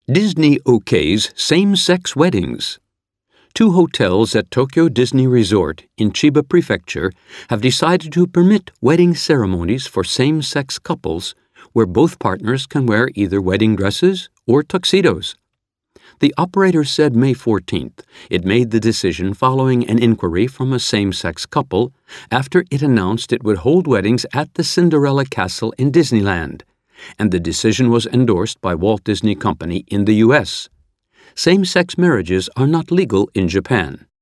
Disney okays same-sex weddings. Two hotels at Tokyo Disney Resort in Chiba Prefecture have decided to permit wedding ceremonies for same-sex couples where both partners can wear either wedding dresses or tuxedos. The operator said May 14th it made the decision following an inquiry from a same-sex couple after it announced it would hold weddings at the Cinderella Castle in Disneyland, and the decision was endorsed by Walt Disney Company in the U.S. Same-sex marriages are not legal in Japan.